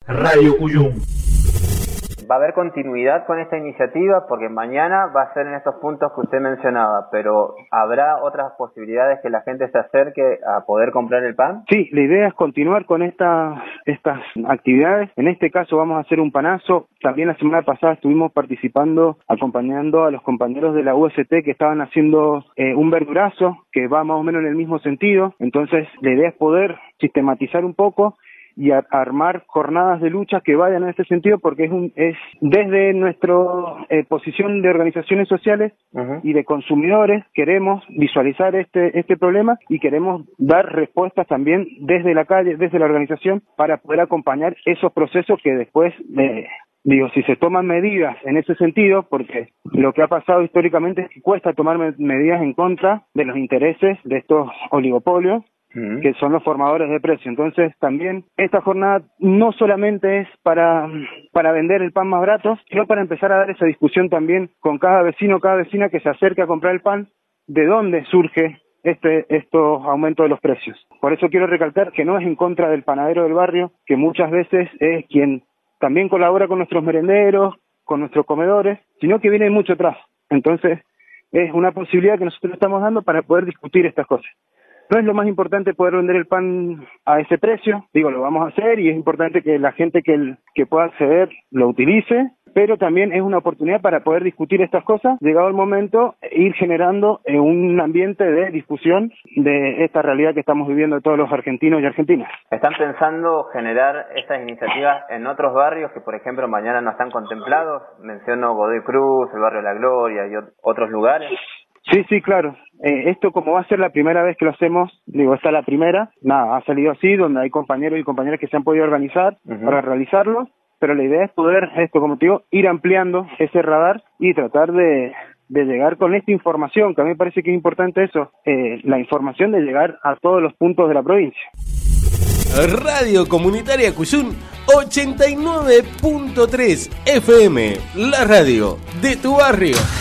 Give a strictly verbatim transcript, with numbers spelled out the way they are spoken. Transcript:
Radio Cuyum. Va a haber continuidad con esta iniciativa porque mañana va a ser en estos puntos que usted mencionaba, pero ¿habrá otras posibilidades que la gente se acerque a poder comprar el pan? Sí, la idea es continuar con esta, estas actividades. En este caso vamos a hacer un panazo. También la semana pasada estuvimos participando, acompañando a los compañeros de la U S T que estaban haciendo eh, un verdurazo que va más o menos en el mismo sentido. Entonces la idea es poder sistematizar un poco y a, armar jornadas de lucha que vayan en ese sentido, porque es un es desde nuestra eh, posición de organizaciones sociales uh-huh. y de consumidores queremos visualizar este este problema y queremos dar respuestas también desde la calle, desde la organización, para poder acompañar esos procesos que después eh, digo, si se toman medidas en ese sentido, porque lo que ha pasado históricamente es que cuesta tomar me- medidas en contra de los intereses de estos oligopolios, que son los formadores de precio. Entonces también esta jornada no solamente es para para vender el pan más barato, sino para empezar a dar esa discusión también con cada vecino, cada vecina que se acerque a comprar el pan, de dónde surge este estos aumentos de los precios. Por eso quiero recalcar que no es en contra del panadero del barrio, que muchas veces es quien también colabora con nuestros merenderos, con nuestros comedores, sino que viene mucho atrás. Entonces es una posibilidad que nosotros estamos dando para poder discutir estas cosas. No es lo más importante poder vender el pan a ese precio, digo, lo vamos a hacer y es importante que la gente que, el, que pueda acceder lo utilice, pero también es una oportunidad para poder discutir estas cosas, llegado el momento, ir generando eh, un ambiente de discusión de esta realidad que estamos viviendo todos los argentinos y argentinas. ¿Están pensando generar estas iniciativas en otros barrios que, por ejemplo, mañana no están contemplados? Menciono Godoy Cruz, el barrio La Gloria y otros lugares. Sí, sí, claro. Eh, esto como va a ser la primera vez que lo hacemos, digo, esta es la primera, nada, ha salido así, donde hay compañeros y compañeras que se han podido organizar uh-huh. para realizarlo, pero la idea es poder, esto como te digo, ir ampliando ese radar y tratar de, de llegar con esta información, que a mí me parece que es importante eso, eh, la información de llegar a todos los puntos de la provincia. Radio Comunitaria Cuyum ochenta y nueve punto tres F M, la radio de tu barrio.